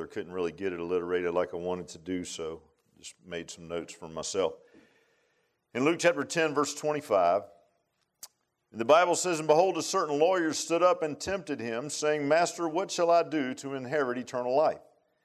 couldn't really get it alliterated like I wanted to do, so just made some notes for myself. In Luke chapter 10, verse 25, the Bible says, "And behold, a certain lawyer stood up and tempted him, saying, Master, what shall I do to inherit eternal life?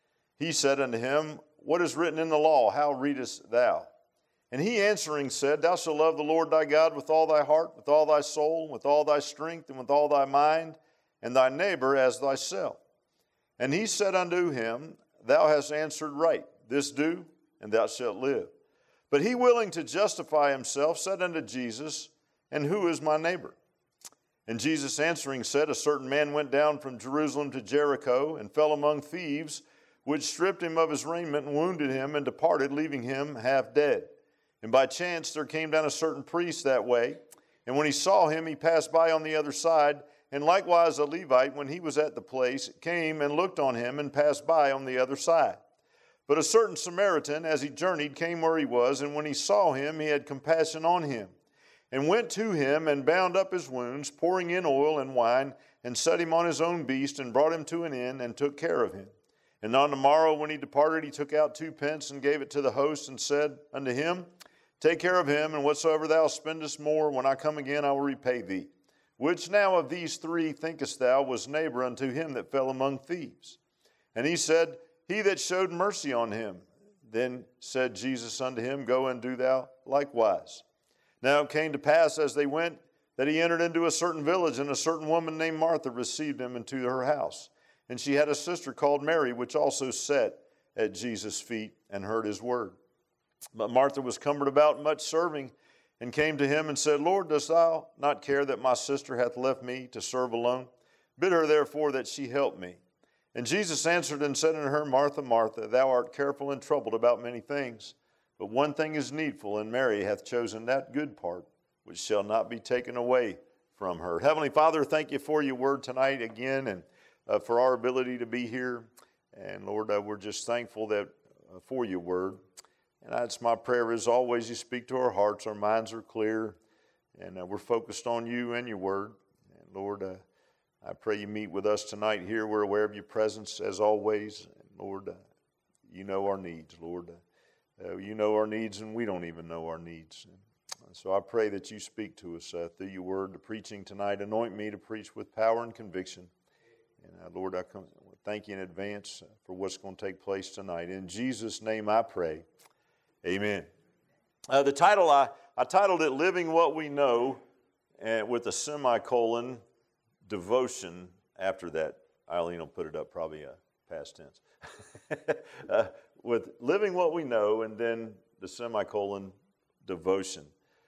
He said unto him, What is written in the law? How readest thou? And he answering said, Thou shalt love the Lord thy God with all thy heart, with all thy soul, with all thy strength, and with all thy mind, and thy neighbor as thyself. And he said unto him, Thou hast answered right. This do, and thou shalt live. But he, willing to justify himself, said unto Jesus, And who is my neighbor? And Jesus answering said, A certain man went down from Jerusalem to Jericho, and fell among thieves, which stripped him of his raiment, and wounded him, and departed, leaving him half dead. And by chance there came down a certain priest that way, and when he saw him, he passed by on the other side. And likewise a Levite, when he was at the place, came and looked on him, and passed by on the other side. But a certain Samaritan, as he journeyed, came where he was, and when he saw him, he had compassion on him, and went to him, and bound up his wounds, pouring in oil and wine, and set him on his own beast, and brought him to an inn, and took care of him. And on the morrow, when he departed, he took out 2 pence, and gave it to the host, and said unto him, Take care of him, and whatsoever thou spendest more, when I come again, I will repay thee. Which now of these 3 thinkest thou was neighbor unto him that fell among thieves? And he said, He that showed mercy on him. Then said Jesus unto him, Go and do thou likewise. Now it came to pass as they went, that he entered into a certain village, and a certain woman named Martha received him into her house. And she had a sister called Mary, which also sat at Jesus' feet and heard his word. But Martha was cumbered about much serving, and came to him and said, Lord, dost thou not care that my sister hath left me to serve alone? Bid her therefore that she help me. And Jesus answered and said unto her, Martha, Martha, thou art careful and troubled about many things, but one thing is needful, and Mary hath chosen that good part, which shall not be taken away from her. Heavenly Father, thank you for your word tonight again, and for our ability to be here. And Lord, we're just thankful that for your word. And that's my prayer as always. You speak to our hearts, our minds are clear, and we're focused on you and your word. And Lord, I pray you meet with us tonight here. We're aware of your presence as always. And Lord, you know our needs, Lord. You know our needs, and we don't even know our needs. And so I pray that you speak to us through your word, the preaching tonight. Anoint me to preach with power and conviction. And Lord, I thank you in advance for what's going to take place tonight. In Jesus' name I pray. Amen. The title, I titled it Living What We Know, with a semicolon, devotion after that. Eileen will put it up, probably past tense. With living what we know, and then the semicolon, devotion.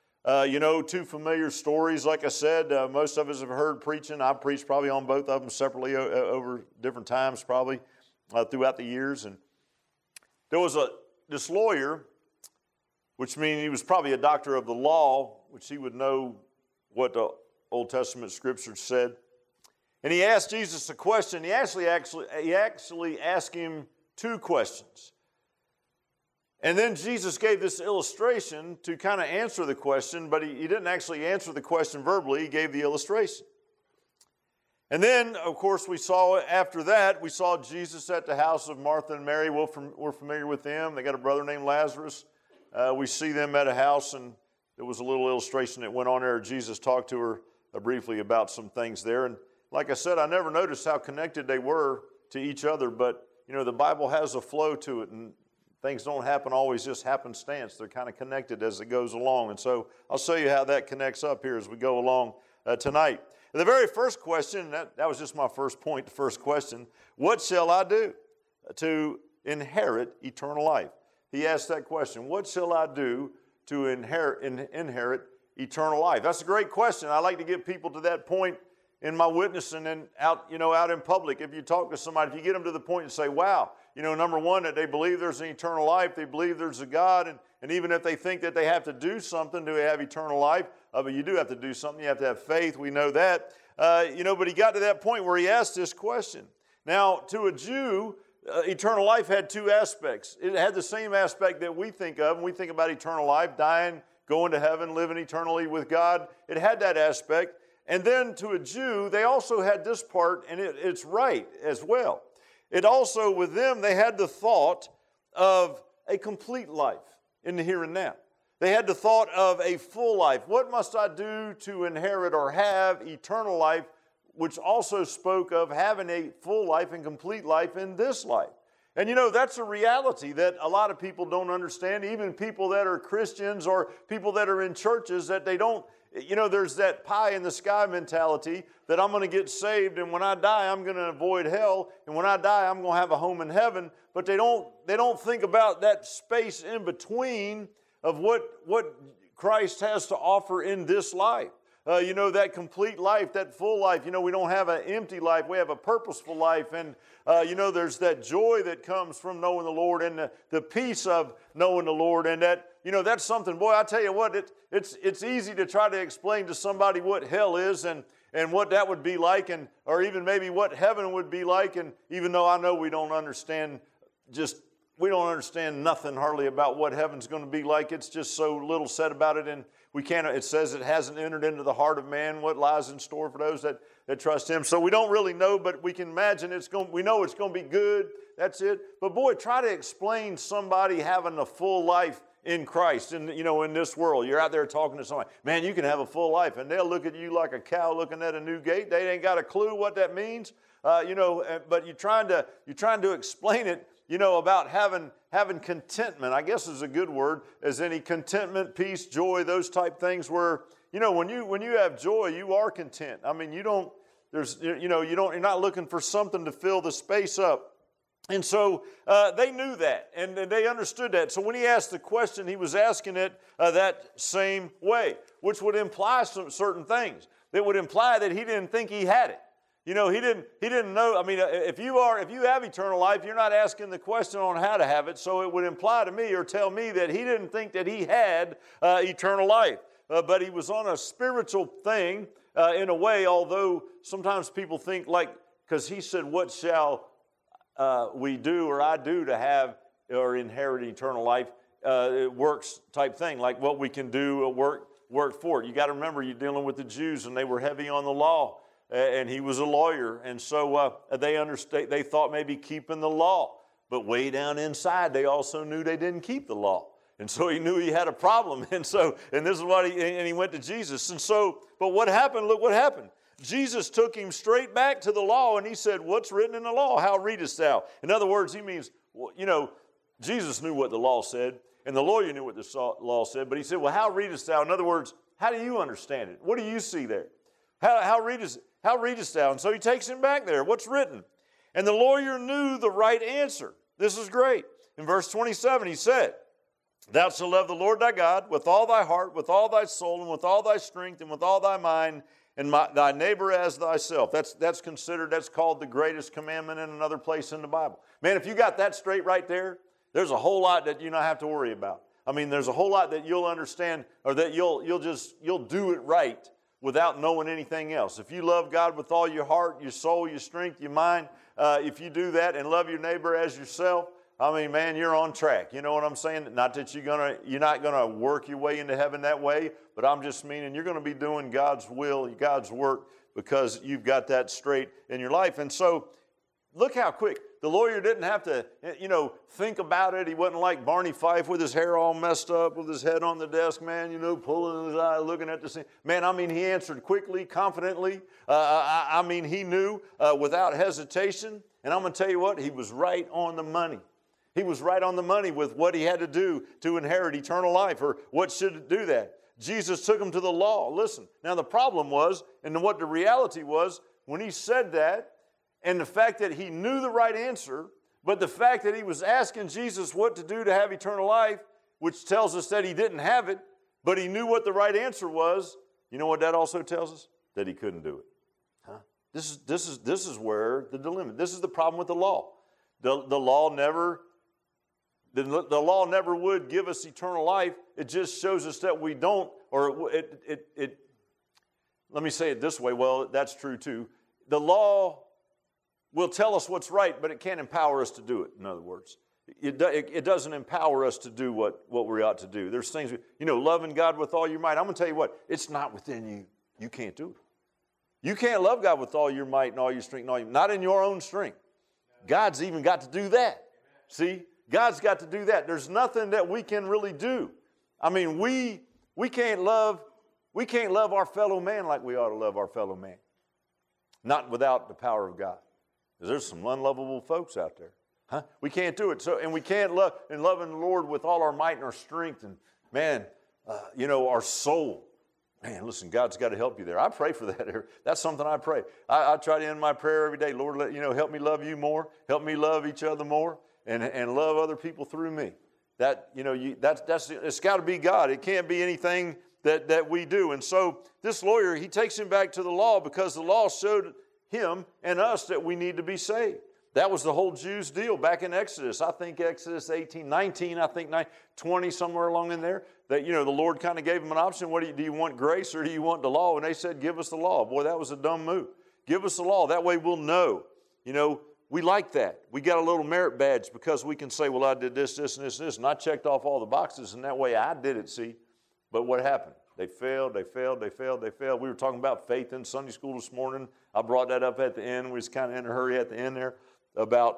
2 familiar stories, like I said, most of us have heard preaching. I've preached probably on both of them separately over different times probably throughout the years. And there was this lawyer, which means he was probably a doctor of the law, which he would know what the Old Testament scriptures said. And he asked Jesus a question. He actually asked him 2 questions. And then Jesus gave this illustration to kind of answer the question, but he didn't actually answer the question verbally. He gave the illustration. And then, of course, we saw Jesus at the house of Martha and Mary. We're familiar with them. They got a brother named Lazarus. We see them at a house, and there was a little illustration that went on there. Jesus talked to her briefly about some things there. And like I said, I never noticed how connected they were to each other, but, the Bible has a flow to it, and things don't happen always just happenstance. They're kind of connected as it goes along. And so I'll show you how that connects up here as we go along tonight. The very first question, that was just my first point, the first question, what shall I do to inherit eternal life? He asked that question, what shall I do to inherit eternal life? That's a great question. I like to get people to that point in my witnessing and out in public. If you talk to somebody, if you get them to the point and say, wow, number one, that they believe there's an eternal life, they believe there's a God, and even if they think that they have to do something to have eternal life, but you do have to do something, you have to have faith, we know that. But he got to that point where he asked this question. Now, to a Jew, eternal life had 2 aspects. It had the same aspect that we think of when we think about eternal life, dying, going to heaven, living eternally with God. It had that aspect. And then to a Jew, they also had this part, and it's right as well. It also, with them, they had the thought of a complete life in the here and now. They had the thought of a full life. What must I do to inherit or have eternal life, which also spoke of having a full life and complete life in this life. And that's a reality that a lot of people don't understand, even people that are Christians or people that are in churches, that they don't, there's that pie in the sky mentality that I'm going to get saved, and when I die, I'm going to avoid hell, and when I die, I'm going to have a home in heaven. But they don't think about that space in between of what Christ has to offer in this life. That complete life, that full life. We don't have an empty life. We have a purposeful life. And, there's that joy that comes from knowing the Lord and the peace of knowing the Lord. And that, that's something, boy, I tell you what, it's easy to try to explain to somebody what hell is and what that would be like, or even maybe what heaven would be like. And even though I know we don't understand nothing hardly about what heaven's going to be like. It's just so little said about it, and it says it hasn't entered into the heart of man what lies in store for those that trust Him. So we don't really know, but we can imagine we know it's going to be good. That's it. But boy, try to explain somebody having a full life in Christ, in this world. You're out there talking to somebody, man, you can have a full life, and they'll look at you like a cow looking at a new gate. They ain't got a clue what that means, but you're trying to explain it. About having contentment, I guess is a good word, as any contentment, peace, joy, those type things where, when you have joy, you are content. I mean, you're not looking for something to fill the space up. And so they knew that, and they understood that. So when he asked the question, he was asking it that same way, which would imply some certain things. It would imply that he didn't think he had it. He didn't know. I mean, if you have eternal life, you're not asking the question on how to have it. So it would imply to me or tell me that he didn't think that he had eternal life. But he was on a spiritual thing in a way, although sometimes people think because he said, what shall we do or I do to have or inherit eternal life? It works type thing, like what we can do, work for it. You got to remember, you're dealing with the Jews, and they were heavy on the law. And he was a lawyer, and so they thought maybe keeping the law. But way down inside, they also knew they didn't keep the law. And so he knew he had a problem. And this is what he went to Jesus. And so, but what happened? Look what happened. Jesus took him straight back to the law, and he said, what's written in the law? How readest thou? In other words, he means, Jesus knew what the law said, and the lawyer knew what the law said. But he said, well, how readest thou? In other words, how do you understand it? What do you see there? How readest thou? And so he takes him back there. What's written? And the lawyer knew the right answer. This is great. In verse 27, he said, thou shalt love the Lord thy God with all thy heart, with all thy soul, and with all thy strength, and with all thy mind, and thy neighbor as thyself. That's called the greatest commandment in another place in the Bible. Man, if you got that straight right there, there's a whole lot that you don't have to worry about. I mean, there's a whole lot that you'll understand, or that you'll do it right without knowing anything else. If you love God with all your heart, your soul, your strength, your mind, if you do that and love your neighbor as yourself, I mean, man, you're on track. You know what I'm saying? Not that you're not gonna work your way into heaven that way, but I'm just meaning you're gonna be doing God's will, God's work, because you've got that straight in your life. And so, look how quick. The lawyer didn't have to, think about it. He wasn't like Barney Fife with his hair all messed up, with his head on the desk, man, pulling his eye, looking at the scene. Man, I mean, he answered quickly, confidently. He knew without hesitation. And I'm going to tell you what, he was right on the money. He was right on the money with what he had to do to inherit eternal life, or what should do that. Jesus took him to the law. Listen, now the problem was, and what the reality was, when he said that, and the fact that he knew the right answer, but the fact that he was asking Jesus what to do to have eternal life, which tells us that he didn't have it, but he knew what the right answer was, you know what that also tells us? That he couldn't do it. Huh? This is where the dilemma. This is the problem with the law. The law never would give us eternal life. It just shows us that we don't, or let me say it this way. Well, that's true too. The law will tell us what's right, but it can't empower us to do it, in other words. It doesn't empower us to do what we ought to do. There's things, loving God with all your might. I'm going to tell you what, it's not within you. You can't do it. You can't love God with all your might and all your strength, not in your own strength. God's even got to do that. See, God's got to do that. There's nothing that we can really do. I mean, we can't love our fellow man like we ought to love our fellow man. Not without the power of God. Because there's some unlovable folks out there. Huh? We can't do it. So, and we can't loving the Lord with all our might and our strength and, man, our soul. Man, listen, God's got to help you there. I pray for that. That's something I pray. I try to end my prayer every day. Lord, help me love you more. Help me love each other more and love other people through me. It's got to be God. It can't be anything that we do. And so this lawyer, he takes him back to the law because the law showed him and us that we need to be saved. That was the whole Jews' deal back in Exodus. I think Exodus 18, 19, 20, somewhere along in there. That, the Lord kind of gave them an option. Do you want grace or do you want the law? And they said, give us the law. Boy, that was a dumb move. Give us the law. That way we'll know. We like that. We got a little merit badge because we can say, well, I did this, this, and this, and this. And I checked off all the boxes, and that way I did it, see. But what happened? They failed. We were talking about faith in Sunday school this morning. I brought that up at the end. We was kind of in a hurry at the end there about,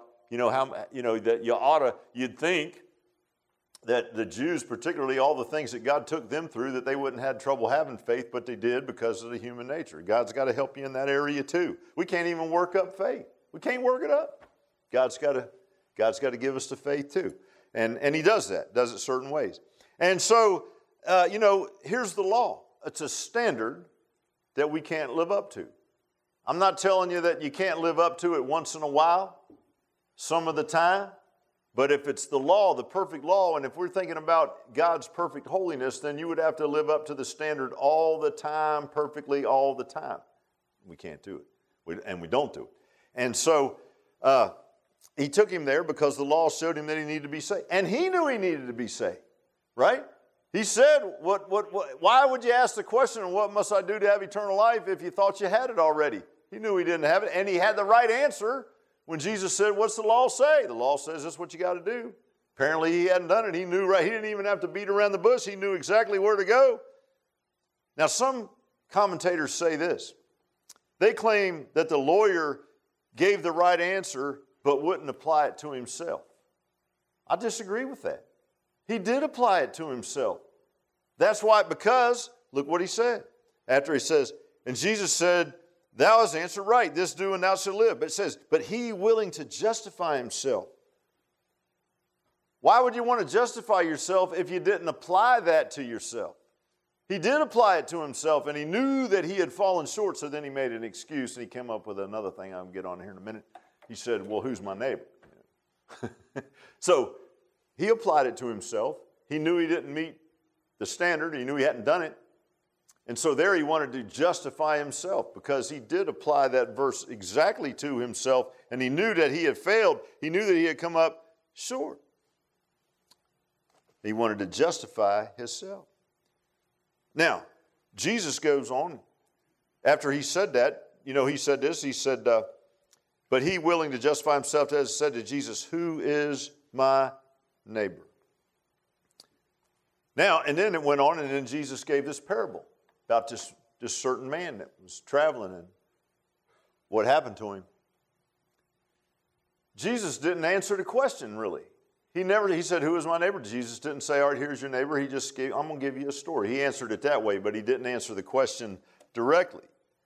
that you'd think that the Jews, particularly all the things that God took them through, that they wouldn't have trouble having faith, but they did because of the human nature. God's got to help you in that area too. We can't even work up faith. We can't work it up. God's got to give us the faith too. And he does that, does it certain ways. And so, here's the law. It's a standard that we can't live up to. I'm not telling you that you can't live up to it once in a while, some of the time, but if it's the law, the perfect law, and if we're thinking about God's perfect holiness, then you would have to live up to the standard all the time, perfectly all the time. We can't do it, and we don't do it. And so he took him there because the law showed him that he needed to be saved. And he knew he needed to be saved, right? He said, why would you ask the question, what must I do to have eternal life if you thought you had it already? He knew he didn't have it, and he had the right answer when Jesus said, what's the law say? The law says that's what you got to do. Apparently he hadn't done it. He knew right. He didn't even have to beat around the bush. He knew exactly where to go. Now, some commentators say this. They claim that the lawyer gave the right answer but wouldn't apply it to himself. I disagree with that. He did apply it to himself. That's why, because, look what he said. After he says, and Jesus said, thou hast answered right, this do and thou shalt live. But it says, but he willing to justify himself. Why would you want to justify yourself if you didn't apply that to yourself? He did apply it to himself, and he knew that he had fallen short, so then he made an excuse, and he came up with another thing I'll get on here in a minute. He said, well, who's my neighbor? So he applied it to himself. He knew he didn't meet the standard. He knew he hadn't done it. And so there he wanted to justify himself because he did apply that verse exactly to himself, and he knew that he had failed. He knew that he had come up short. He wanted to justify himself. Now, Jesus goes on. After he said that, he said this. He said, but he willing to justify himself has said to Jesus, who is my neighbor? Now, and then it went on, and then Jesus gave this parable about this certain man that was traveling and what happened to him. Jesus didn't answer the question, really. He said, who is my neighbor? Jesus didn't say, all right, here's your neighbor. He just gave, I'm going to give you a story. He answered it that way, but he didn't answer the question directly.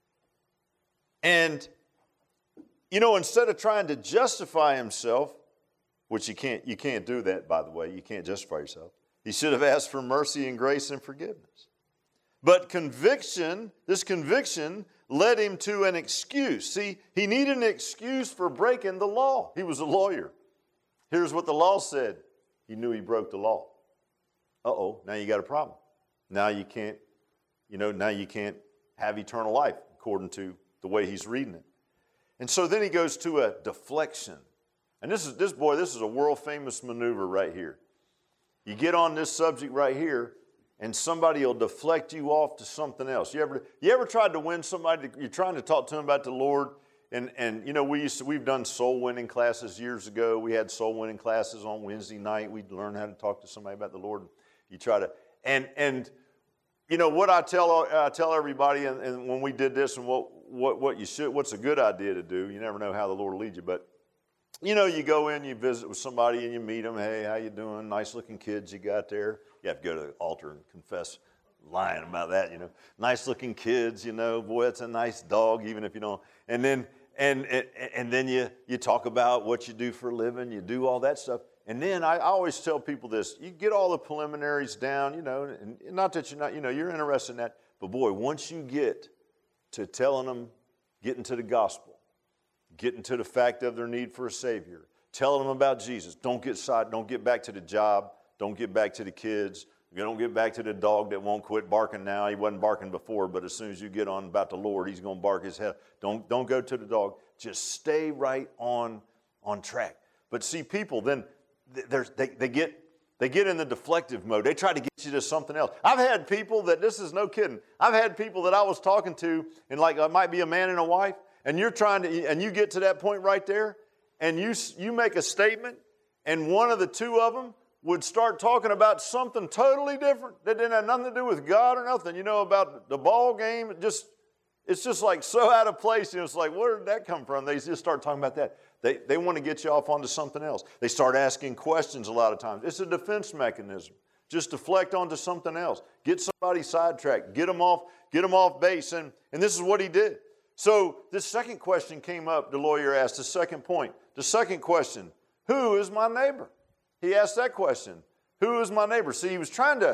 And, instead of trying to justify himself, which you can't do that, by the way. You can't justify yourself. He should have asked for mercy and grace and forgiveness. But this conviction led him to an excuse. See, he needed an excuse for breaking the law. He was a lawyer. Here's what the law said. He knew he broke the law. Uh-oh, now you got a problem. Now you can't have eternal life according to the way he's reading it. And so then he goes to a deflection. And this is a world-famous maneuver right here. You get on this subject right here, and somebody will deflect you off to something else. You ever tried to win somebody? You're trying to talk to them about the Lord, and we've done soul winning classes years ago. We had soul winning classes on Wednesday night. We'd learn how to talk to somebody about the Lord. You try to, and what I tell everybody, and when we did this, and what's a good idea to do. You never know how the Lord will lead you, but You know, you go in, you visit with somebody, and you meet them. Hey, how you doing? Nice looking kids you got there. You have to go to the altar and confess lying about that, you know. Nice looking kids, you know. Boy, that's a nice dog, even if you don't. And then you talk about what you do for a living. You do all that stuff. And then I always tell people this: you get all the preliminaries down, you know, and not that you're not, you know, you're interested in that. But boy, once you get to telling them, getting to the gospel, getting to the fact of their need for a Savior, telling them about Jesus. Don't get back to the job. Don't get back to the kids. Don't get back to the dog that won't quit barking now. He wasn't barking before, but as soon as you get on about the Lord, he's going to bark his head. Don't go to the dog. Just stay right on track. But see, people then they get in the deflective mode. They try to get you to something else. I've had people that, this is no kidding, I've had people that I was talking to, and like it might be a man and a wife, and you're trying to, and you get to that point right there, and you make a statement, and one of the two of them would start talking about something totally different that didn't have nothing to do with God or nothing. You know, about the ball game, it's just like so out of place. You know, it's like, where did that come from? They just start talking about that. They want to get you off onto something else. They start asking questions a lot of times. It's a defense mechanism. Just deflect onto something else. Get somebody sidetracked. Get them off base. And this is what he did. So this second question came up. The lawyer asked the second point. The second question, who is my neighbor? He asked that question. Who is my neighbor? See, he was trying to,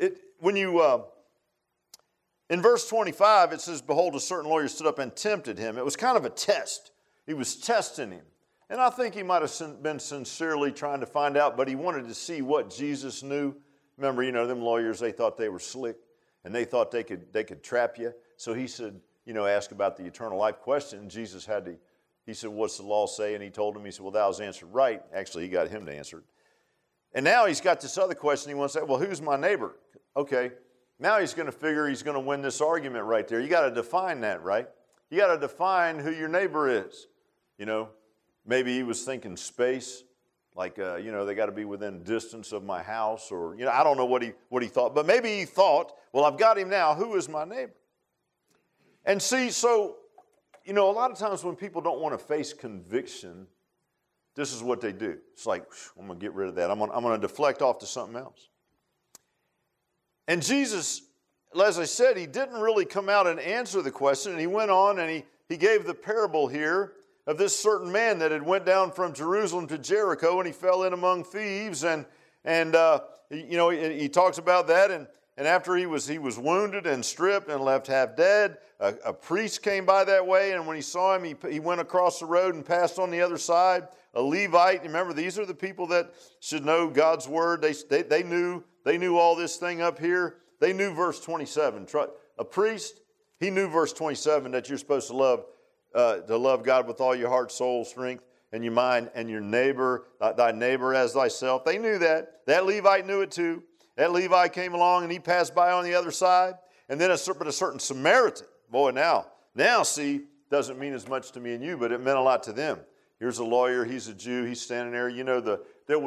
in verse 25, it says, behold, a certain lawyer stood up and tempted him. It was kind of a test. He was testing him. And I think he might have been sincerely trying to find out, but he wanted to see what Jesus knew. Remember, you know, them lawyers, they thought they were slick, and they thought they could trap you. So he said, you know, ask about the eternal life question. Jesus he said, what's the law say? And he told him, he said, well, thou hast answered right. Actually, he got him to answer it. And now he's got this other question he wants to say, well, who's my neighbor? Okay, now he's going to figure he's going to win this argument right there. You got to define that, right? You got to define who your neighbor is. You know, maybe he was thinking space, like, you know, they got to be within distance of my house, or, you know, I don't know what he thought. But maybe he thought, well, I've got him now. Who is my neighbor? And see, so, you know, a lot of times when people don't want to face conviction, this is what they do. It's like, I'm going to get rid of that. I'm going to deflect off to something else. And Jesus, as I said, he didn't really come out and answer the question. And he went on and he gave the parable here of this certain man that had went down from Jerusalem to Jericho, and he fell in among thieves. And you know, he talks about that. And after he was wounded and stripped and left half dead, a priest came by that way, and when he saw him, he went across the road and passed on the other side. A Levite, remember, these are the people that should know God's word. They knew all this thing up here. They knew verse 27. A priest, he knew verse 27 that you're supposed to love God with all your heart, soul, strength, and your mind, and your neighbor, thy neighbor as thyself. They knew that. That Levite knew it too. That Levi came along and he passed by on the other side. And then a certain Samaritan. Boy, now see, doesn't mean as much to me and you, but it meant a lot to them. Here's a lawyer, he's a Jew, he's standing there. You know, the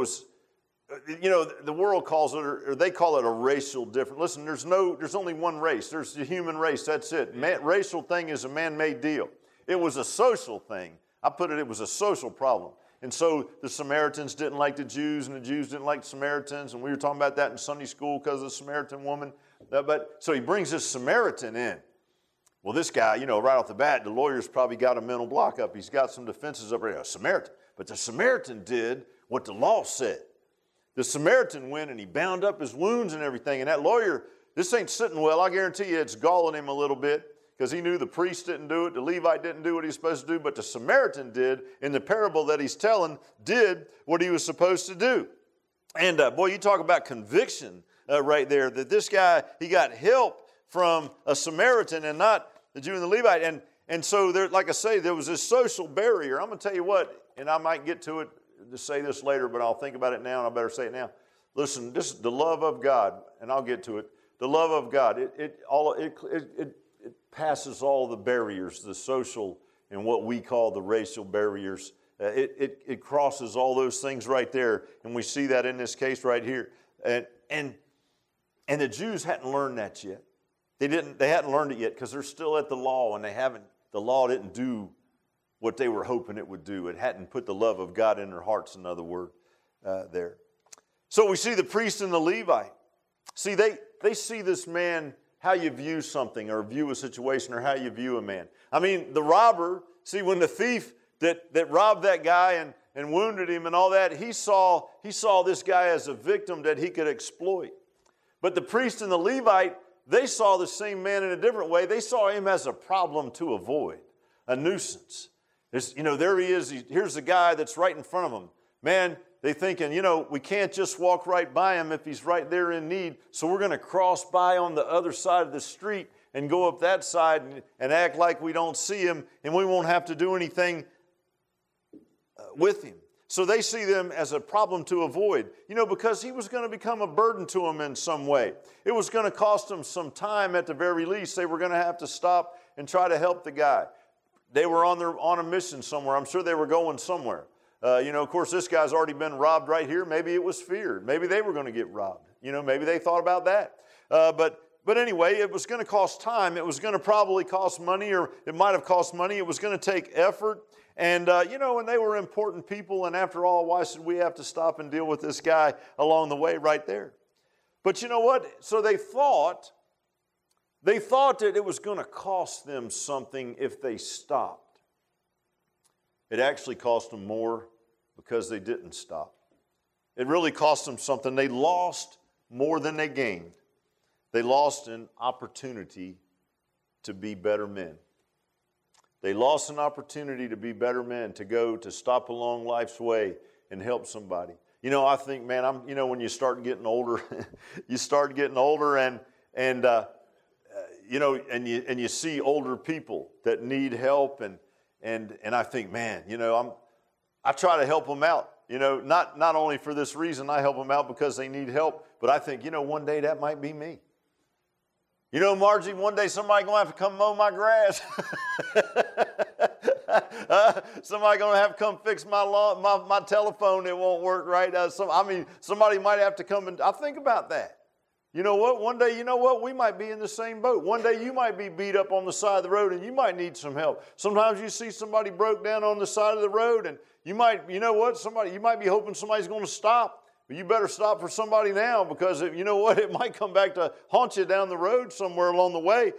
world calls it, or they call it a racial difference. Listen, there's only one race. There's the human race, that's it. Racial thing is a man-made deal. It was a social thing. It was a social problem. And so the Samaritans didn't like the Jews, and the Jews didn't like the Samaritans, and we were talking about that in Sunday school because of the Samaritan woman. So he brings this Samaritan in. Well, this guy, you know, right off the bat, the lawyer's probably got a mental block up. He's got some defenses up there. A Samaritan. But the Samaritan did what the law said. The Samaritan went and he bound up his wounds and everything. And that lawyer, this ain't sitting well. I guarantee you it's galling him a little bit because he knew the priest didn't do it. The Levite didn't do what he was supposed to do. But the Samaritan did, in the parable that he's telling, did what he was supposed to do. And boy, you talk about conviction right there, that this guy, he got help from a Samaritan and not the Jew and the Levite. And so, there, like I say, there was this social barrier. I'm going to tell you what, and I might get to it to say this later, but I'll think about it now, and I better say it now. Listen, this is the love of God, and I'll get to it. The love of God, it passes all the barriers, the social and what we call the racial barriers. It crosses all those things right there, and we see that in this case right here. And the Jews hadn't learned that yet. They hadn't learned it yet because they're still at the law, and the law didn't do what they were hoping it would do. It hadn't put the love of God in their hearts, in other words, there. So we see the priest and the Levite. See, they see this man, how you view something or view a situation or how you view a man. I mean, the robber, see, when the thief that robbed that guy and wounded him and all that, he saw this guy as a victim that he could exploit. But the priest and the Levite, they saw the same man in a different way. They saw him as a problem to avoid, a nuisance. There he is. Here's the guy that's right in front of them. Man, they thinking, we can't just walk right by him if he's right there in need. So we're going to cross by on the other side of the street and go up that side and act like we don't see him, and we won't have to do anything with him. So they see them as a problem to avoid, because he was going to become a burden to them in some way. It was going to cost them some time at the very least. They were going to have to stop and try to help the guy. They were on a mission somewhere. I'm sure they were going somewhere. Of course, this guy's already been robbed right here. Maybe it was feared. Maybe they were going to get robbed. Maybe they thought about that. But anyway, it was going to cost time. It was going to probably cost money, or it might have cost money. It was going to take effort. And, and they were important people. And after all, why should we have to stop and deal with this guy along the way right there? But you know what? So they thought that it was going to cost them something if they stopped. It actually cost them more because they didn't stop. It really cost them something. They lost more than they gained. They lost an opportunity to be better men. They lost an opportunity to be better men, to stop along life's way and help somebody. I think, man, when you start getting older, and you see older people that need help, and I think, man, I try to help them out. Not only for this reason I help them out because they need help, but I think, one day that might be me. Margie, one day somebody going to have to come mow my grass. Somebody going to have to come fix my lawn, my telephone. It won't work right. Somebody might have to come and I think about that. You know what? One day, we might be in the same boat. One day you might be beat up on the side of the road and you might need some help. Sometimes you see somebody broke down on the side of the road and you might be hoping somebody's going to stop. But you better stop for somebody now because it might come back to haunt you down the road somewhere along the way.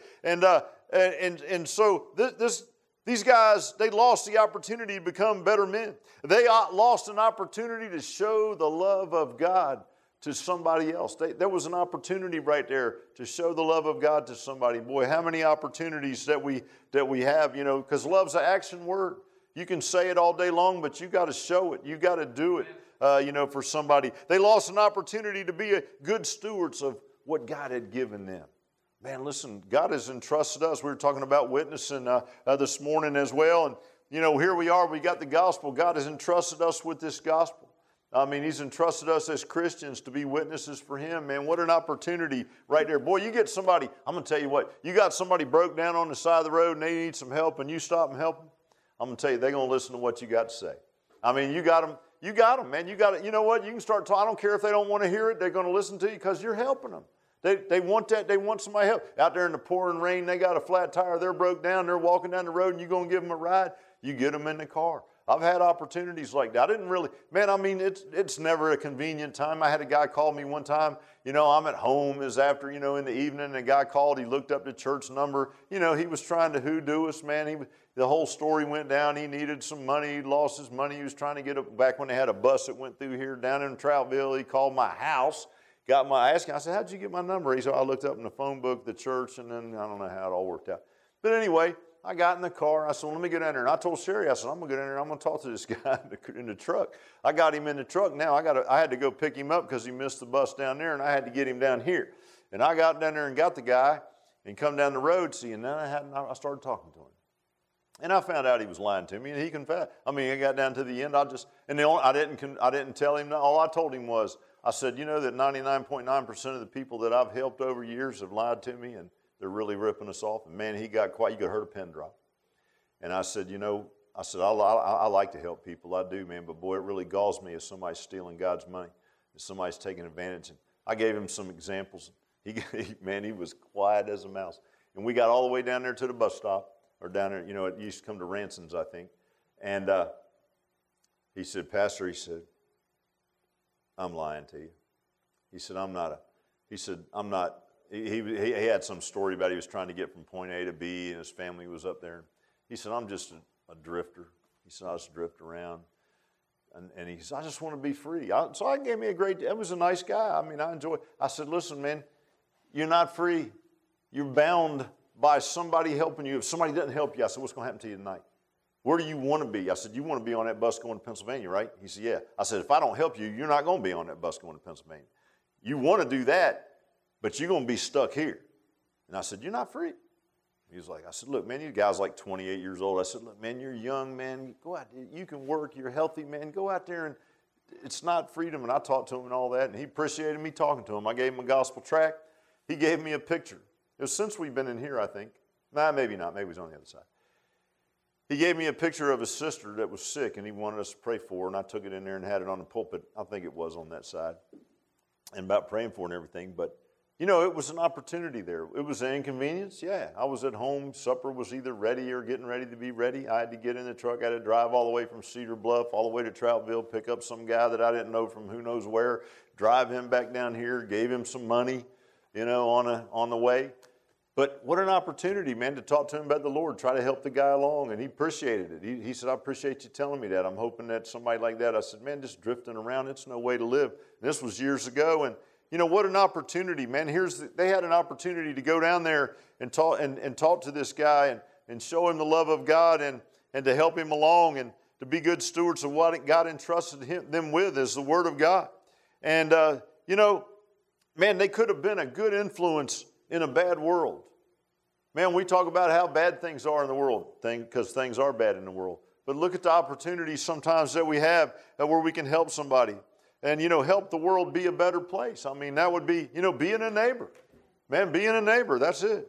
And so these guys, they lost the opportunity to become better men. They lost an opportunity to show the love of God to somebody else. There was an opportunity right there to show the love of God to somebody. Boy, how many opportunities that we have, because love's an action word. You can say it all day long, but you got to show it. You got to do it. For somebody. They lost an opportunity to be good stewards of what God had given them. Man, listen, God has entrusted us. We were talking about witnessing this morning as well. And, here we are. We got the gospel. God has entrusted us with this gospel. He's entrusted us as Christians to be witnesses for Him. Man, what an opportunity right there. Boy, you get somebody, I'm going to tell you what, you got somebody broke down on the side of the road and they need some help and you stop and help them. I'm going to tell you, they're going to listen to what you got to say. You got them. You got them, man. You got it. You know what? You can start talking. I don't care if they don't want to hear it. They're going to listen to you because you're helping them. They want that. They want somebody help. Out there in the pouring rain, they got a flat tire. They're broke down. They're walking down the road, and you're going to give them a ride. You get them in the car. I've had opportunities like that. I didn't really, man, it's never a convenient time. I had a guy call me one time. I'm at home. It was after, in the evening, and a guy called. He looked up the church number. He was trying to hoodoo us, man. The whole story went down. He needed some money. He lost his money. He was trying to get it back when they had a bus that went through here down in Troutville. He called my house, I said, how'd you get my number? He said, I looked up in the phone book of the church, and then I don't know how it all worked out. But anyway, I got in the car. I said, well, let me get in there. And I told Sherry, I said, I'm going to get in there. I'm going to talk to this guy in the truck. I got him in the truck. Now I had to go pick him up because he missed the bus down there, and I had to get him down here. And I got down there and got the guy and come down the road. And then I started talking to him. And I found out he was lying to me, and he confessed. I got down to the end. I didn't tell him. All I told him was, I said, that 99.9% of the people that I've helped over years have lied to me, and they're really ripping us off. And man, he got quiet. You could have heard a pin drop. And I said, I like to help people. I do, man. But boy, it really galls me if somebody's stealing God's money, if somebody's taking advantage. And I gave him some examples. He was quiet as a mouse. And we got all the way down there to the bus stop. Or down there, it used to come to Ranson's, I think. And he said, Pastor, he said, I'm lying to you. He said, he had some story about he was trying to get from point A to B and his family was up there. He said, I'm just a drifter. He said, I just drift around. And he said, I just want to be free. So I gave me it was a nice guy. I mean, I enjoyed it. I said, listen, man, you're not free. You're bound by somebody helping you. If somebody doesn't help you, I said, what's going to happen to you tonight? Where do you want to be? I said, you want to be on that bus going to Pennsylvania, right? He said, yeah. I said, if I don't help you, you're not going to be on that bus going to Pennsylvania. You want to do that, but you're going to be stuck here. And I said, you're not free. He was like, I said, look, man, you guy's like 28 years old. I said, look, man, you're young, man. Go out there. You can work. You're healthy, man. Go out there, and it's not freedom. And I talked to him and all that, and he appreciated me talking to him. I gave him a gospel tract. He gave me a picture. It was since we've been in here, I think. Nah, maybe not. Maybe it was on the other side. He gave me a picture of his sister that was sick, and he wanted us to pray for her, and I took it in there and had it on the pulpit. I think it was on that side, and about praying for her and everything. But, you know, it was an opportunity there. It was an inconvenience, yeah. I was at home. Supper was either ready or getting ready to be ready. I had to get in the truck. I had to drive all the way from Cedar Bluff all the way to Troutville, pick up some guy that I didn't know from who knows where, drive him back down here, gave him some money, you know, on the way. But what an opportunity, man, to talk to him about the Lord, try to help the guy along, and he appreciated it. He said, I appreciate you telling me that. I'm hoping that somebody like that. I said, man, just drifting around, it's no way to live. And this was years ago, and you know, what an opportunity, man. They had an opportunity to go down there and talk to this guy and show him the love of God and to help him along and to be good stewards of what God entrusted them with is the Word of God. And, you know, man, they could have been a good influence in a bad world. Man, we talk about how bad things are in the world, because things are bad in the world. But look at the opportunities sometimes that we have where we can help somebody and, you know, help the world be a better place. I mean, that would be, you know, being a neighbor. Man, being a neighbor, that's it.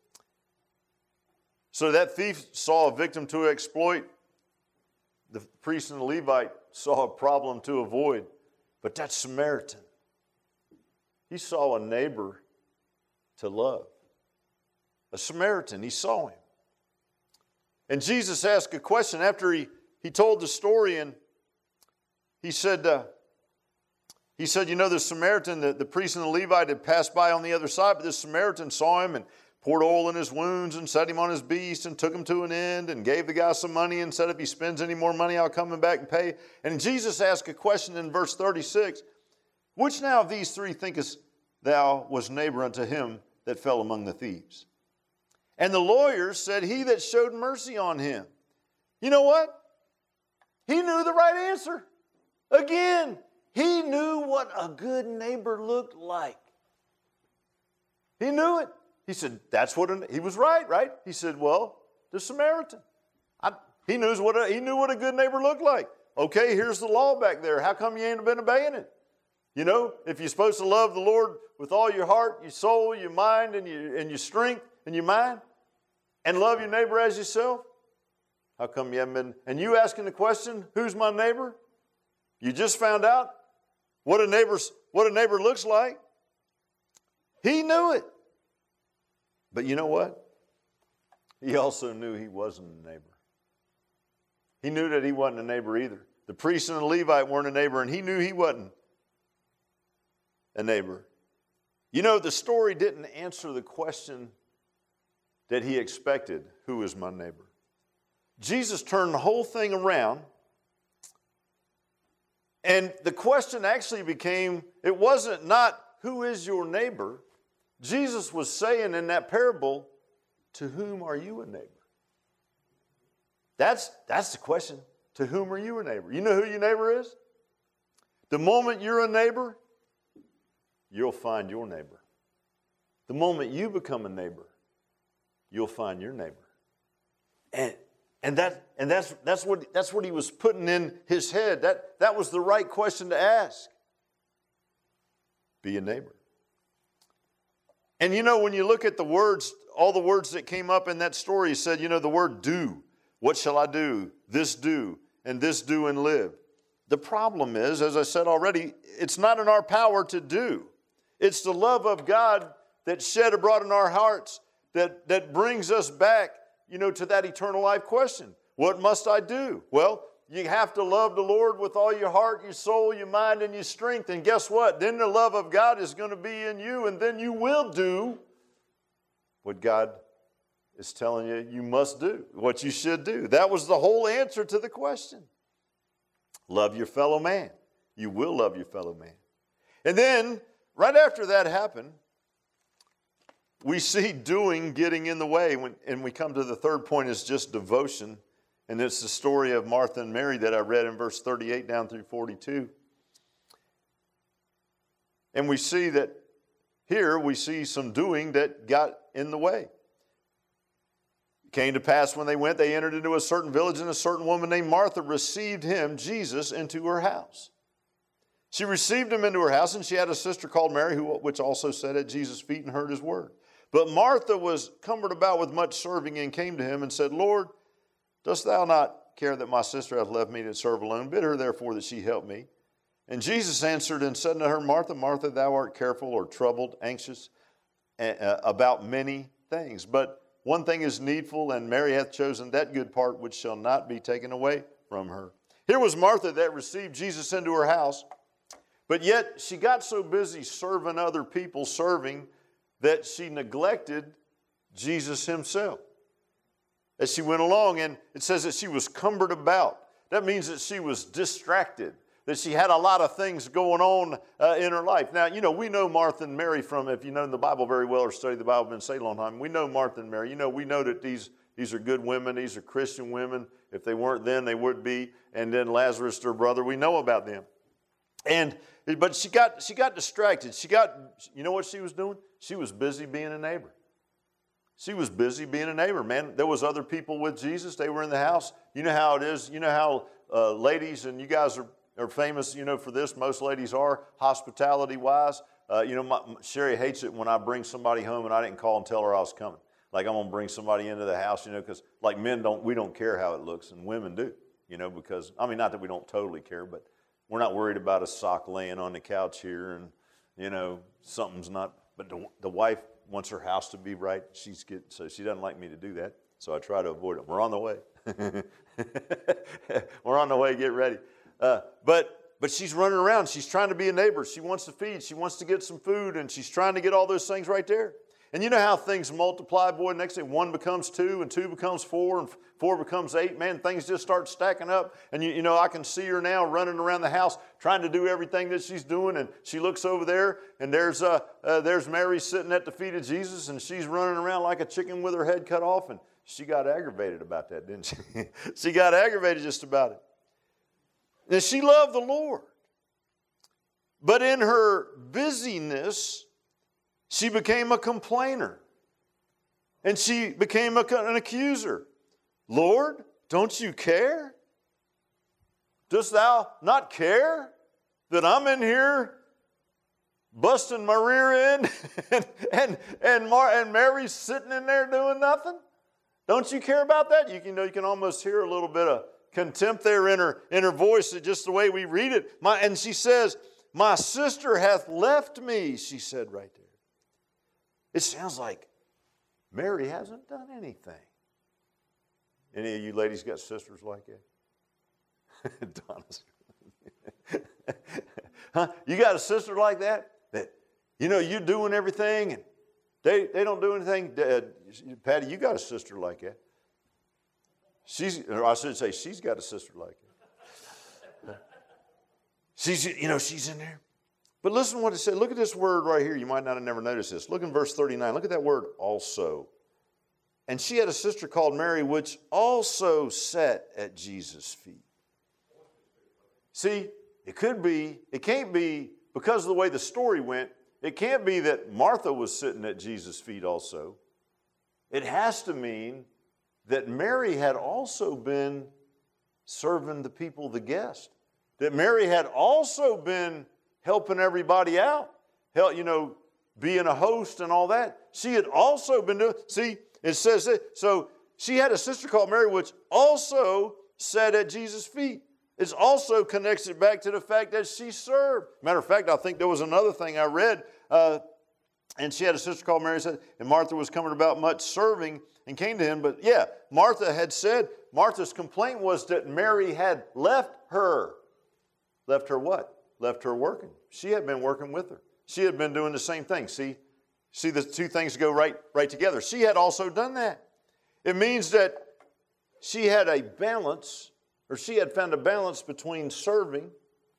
So that thief saw a victim to exploit. The priest and the Levite saw a problem to avoid. But that Samaritan, he saw a neighbor to love. A Samaritan, he saw him. And Jesus asked a question after he told the story, and he said, you know, the Samaritan, the priest and the Levite had passed by on the other side, but the Samaritan saw him and poured oil in his wounds and set him on his beast and took him to an inn and gave the guy some money and said, if he spends any more money, I'll come back and pay. And Jesus asked a question in verse 36, which now of these three thinkest thou was neighbor unto him that fell among the thieves? And the lawyers said, he that showed mercy on him. You know what? He knew the right answer. Again, he knew what a good neighbor looked like. He knew it. He said, he was right? He said, well, the Samaritan. He knew what a good neighbor looked like. Okay, here's the law back there. How come you ain't been obeying it? You know, if you're supposed to love the Lord with all your heart, your soul, your mind, and your strength, and your mind, and love your neighbor as yourself, how come you haven't been? And you asking the question, who's my neighbor? You just found out what a neighbor looks like. He knew it. But you know what? He also knew he wasn't a neighbor. He knew that he wasn't a neighbor either. The priest and the Levite weren't a neighbor, and he knew he wasn't a neighbor. You know, the story didn't answer the question that he expected, who is my neighbor? Jesus turned the whole thing around, and the question actually became, it wasn't not who is your neighbor. Jesus was saying in that parable, to whom are you a neighbor? That's the question. To whom are you a neighbor? You know who your neighbor is? The moment you're a neighbor, you'll find your neighbor. The moment you become a neighbor, you'll find your neighbor. And that's what he was putting in his head. That was the right question to ask. Be a neighbor. And you know, when you look at the words, all the words that came up in that story, he said, you know, the word do. What shall I do? This do, and this do and live. The problem is, as I said already, it's not in our power to do. It's the love of God that's shed abroad in our hearts that brings us back, you know, to that eternal life question. What must I do? Well, you have to love the Lord with all your heart, your soul, your mind, and your strength. And guess what? Then the love of God is going to be in you, and then you will do what God is telling you you must do, what you should do. That was the whole answer to the question. Love your fellow man. You will love your fellow man. And then, right after that happened, we see doing getting in the way. And we come to the third point is just devotion. And it's the story of Martha and Mary that I read in verse 38 down through 42. And we see that here we see some doing that got in the way. It came to pass when they went, they entered into a certain village, and a certain woman named Martha received him, Jesus, into her house. She received him into her house, and she had a sister called Mary, which also sat at Jesus' feet and heard his word. But Martha was cumbered about with much serving, and came to him and said, Lord, dost thou not care that my sister hath left me to serve alone? Bid her therefore that she help me. And Jesus answered and said unto her, Martha, Martha, thou art careful or troubled, anxious about many things. But one thing is needful, and Mary hath chosen that good part which shall not be taken away from her. Here was Martha that received Jesus into her house, but yet she got so busy serving other people, that she neglected Jesus himself as she went along. And it says that she was cumbered about. That means that she was distracted, that she had a lot of things going on in her life. Now, we know Martha and Mary from, if you know the Bible very well or studied the Bible and say a long time, we know Martha and Mary. We know that these are good women. These are Christian women. If they weren't then, they would be. And then Lazarus, their brother, we know about them. But she got distracted. You know what she was doing? She was busy being a neighbor. She was busy being a neighbor, man. There was other people with Jesus. They were in the house. You know how it is. You know how ladies, and you guys are famous, for this. Most ladies are, hospitality-wise. Sherry hates it when I bring somebody home and I didn't call and tell her I was coming. Like I'm going to bring somebody into the house, because like men we don't care how it looks, and women do, because, not that we don't totally care, but we're not worried about a sock laying on the couch here and, something's not, but the wife wants her house to be right. So she doesn't like me to do that. So I try to avoid it. We're on the way. We're on the way. Get ready. But she's running around. She's trying to be a neighbor. She wants to feed. She wants to get some food, and she's trying to get all those things right there. And you know how things multiply, boy. Next thing, 1 becomes 2, and 2 becomes 4, and 4 becomes 8. Man, things just start stacking up. And I can see her now running around the house trying to do everything that she's doing. And she looks over there, and there's Mary sitting at the feet of Jesus, and she's running around like a chicken with her head cut off. And she got aggravated about that, didn't she? She got aggravated just about it. And she loved the Lord. But in her busyness, she became a complainer. And she became an accuser. Lord, don't you care? Dost thou not care that I'm in here busting my rear end and Mary's sitting in there doing nothing? Don't you care about that? You can almost hear a little bit of contempt there in her voice, just the way we read it. And she says, my sister hath left me, she said right there. It sounds like Mary hasn't done anything. Any of you ladies got sisters like that? Donna's. Huh? You got a sister like that you're doing everything and they don't do anything? Patty, you got a sister like that. She's got a sister like that. She's in there. But listen to what it said. Look at this word right here. You might not have never noticed this. Look in verse 39. Look at that word also. And she had a sister called Mary, which also sat at Jesus' feet. See, it can't be, because of the way the story went, it can't be that Martha was sitting at Jesus' feet also. It has to mean that Mary had also been serving the people, the guests. That Mary had also been helping everybody out, being a host and all that. She had also been doing, see, it says it. So she had a sister called Mary, which also sat at Jesus' feet. It also connects it back to the fact that she served. Matter of fact, I think there was another thing I read And she had a sister called Mary, said, and Martha was coming about much serving and came to him. But yeah, Martha had said, Martha's complaint was that Mary had left her. Left her what? Left her working. She had been working with her. She had been doing the same thing. See the two things go right together. She had also done that. It means that she had a balance, or she had found a balance between service,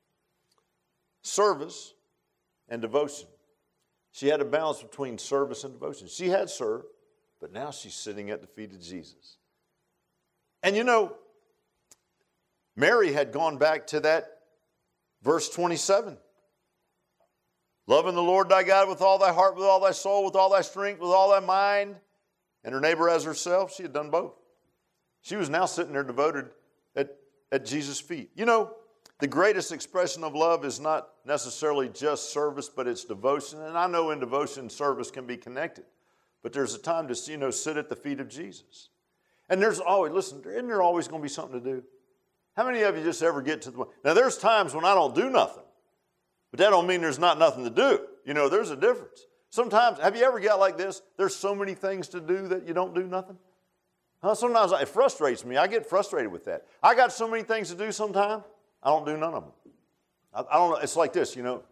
and devotion. She had a balance between service and devotion. She had served, but now she's sitting at the feet of Jesus. And you know, Mary had gone back to that verse 27. Loving the Lord thy God with all thy heart, with all thy soul, with all thy strength, with all thy mind, and her neighbor as herself. She had done both. She was now sitting there devoted at Jesus' feet. You know, the greatest expression of love is not necessarily just service, but it's devotion. And I know in devotion, service can be connected. But there's a time to, sit at the feet of Jesus. And there's always, listen, isn't there always going to be something to do? How many of you just ever get to the point? Now, there's times when I don't do nothing. But that don't mean there's not nothing to do. There's a difference. Sometimes, have you ever got like this? There's so many things to do that you don't do nothing. Sometimes it frustrates me. I get frustrated with that. I got so many things to do sometimes. I don't do none of them. I don't know. It's like this,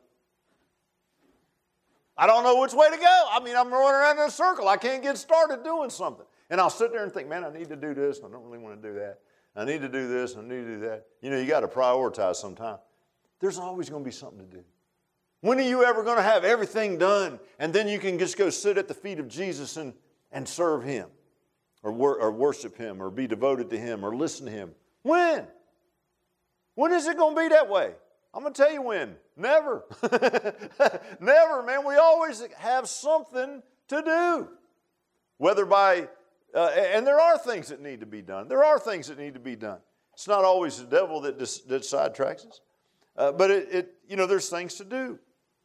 I don't know which way to go. I'm running around in a circle. I can't get started doing something. And I'll sit there and think, man, I need to do this. I don't really want to do that. I need to do this. I need to do that. You got to prioritize sometime. There's always going to be something to do. When are you ever going to have everything done and then you can just go sit at the feet of Jesus and serve Him or worship Him or be devoted to Him or listen to Him? When? When is it going to be that way? I'm going to tell you when. Never. Never, man. We always have something to do. Whether by, and there are things that need to be done. There are things that need to be done. It's not always the devil that sidetracks us. But there's things to do.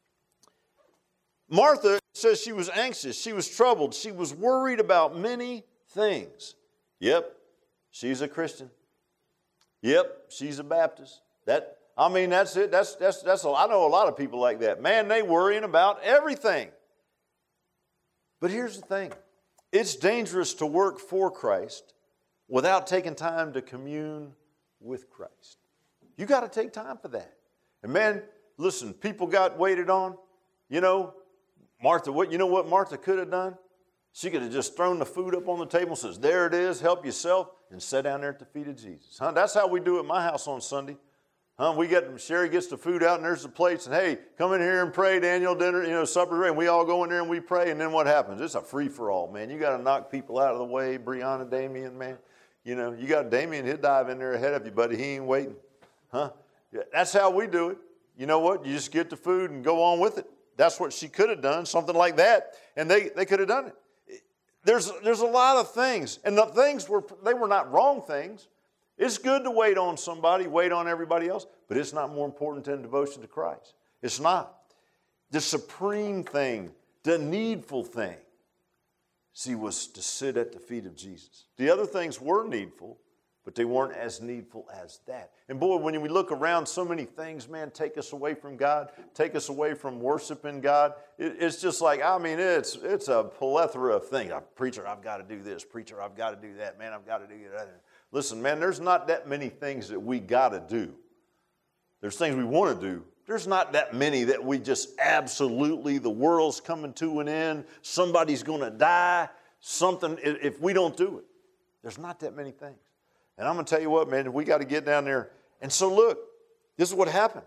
Martha says she was anxious. She was troubled. She was worried about many things. Yep, she's a Christian. Yep, she's a Baptist. That's it. I know a lot of people like that. Man, they worrying about everything. But here's the thing. It's dangerous to work for Christ without taking time to commune with Christ. You got to take time for that. And man, listen, people got waited on. Martha, what Martha could have done? She could have just thrown the food up on the table and says, there it is, help yourself, and sat down there at the feet of Jesus. That's how we do it at my house on Sunday. Sherry gets the food out and there's the plates, and hey, come in here and pray, Daniel, dinner, supper's ready. And we all go in there and we pray, and then what happens? It's a free-for-all, man. You got to knock people out of the way. Brianna, Damien, man. You got Damien, he'll dive in there ahead of you, buddy. He ain't waiting. Yeah, that's how we do it. You know what? You just get the food and go on with it. That's what she could have done, something like that, and they could have done it. There's a lot of things, and the things were not wrong things. It's good to wait on somebody, wait on everybody else, but it's not more important than devotion to Christ. It's not. The supreme thing, the needful thing, was to sit at the feet of Jesus. The other things were needful, but they weren't as needful as that. And boy, when we look around, so many things, man, take us away from God, take us away from worshiping God. It's just like, it's a plethora of things. Preacher, I've got to do this. Preacher, I've got to do that. Man, I've got to do that. Listen, man, there's not that many things that we got to do. There's things we want to do. There's not that many that we just absolutely, the world's coming to an end, somebody's going to die, something, if we don't do it. There's not that many things. And I'm going to tell you what, man, we got to get down there. And so look, this is what happened.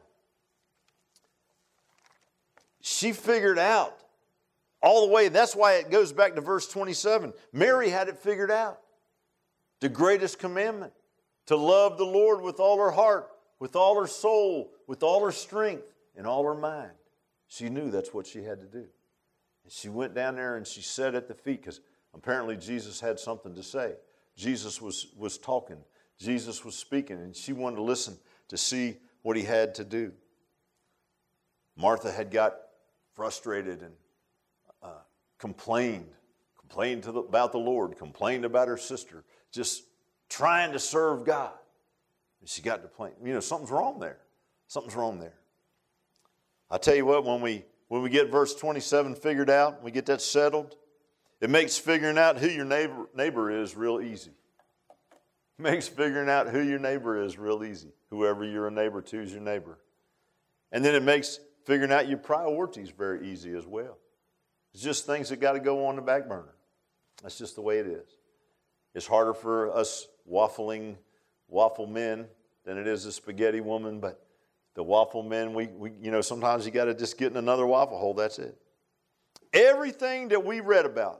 She figured out all the way. That's why it goes back to verse 27. Mary had it figured out. The greatest commandment, to love the Lord with all her heart, with all her soul, with all her strength, and all her mind. She knew that's what she had to do. And she went down there and she sat at the feet because apparently Jesus had something to say. Jesus was talking. Jesus was speaking, and she wanted to listen to see what He had to do. Martha had got frustrated and complained about the Lord, complained about her sister, just trying to serve God. And she got to point, something's wrong there. Something's wrong there. I tell you what, when when we get verse 27 figured out, we get that settled, it makes figuring out who your neighbor is real easy. It makes figuring out who your neighbor is real easy. Whoever you're a neighbor to is your neighbor. And then it makes figuring out your priorities very easy as well. It's just things that got to go on the back burner. That's just the way it is. It's harder for us waffle men than it is a spaghetti woman, but the waffle men, we sometimes you got to just get in another waffle hole, that's it. Everything that we read about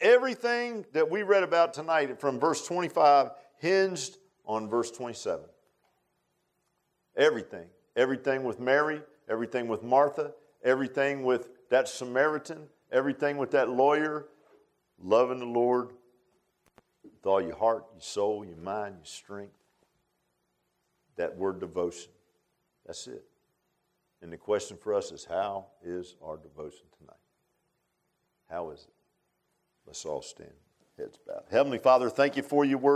tonight from verse 25 hinged on verse 27. Everything. Everything with Mary, everything with Martha, everything with that Samaritan, everything with that lawyer, loving the Lord with all your heart, your soul, your mind, your strength. That word devotion. That's it. And the question for us is, how is our devotion tonight? How is it? Let's all stand, heads bowed. Heavenly Father, thank you for your word.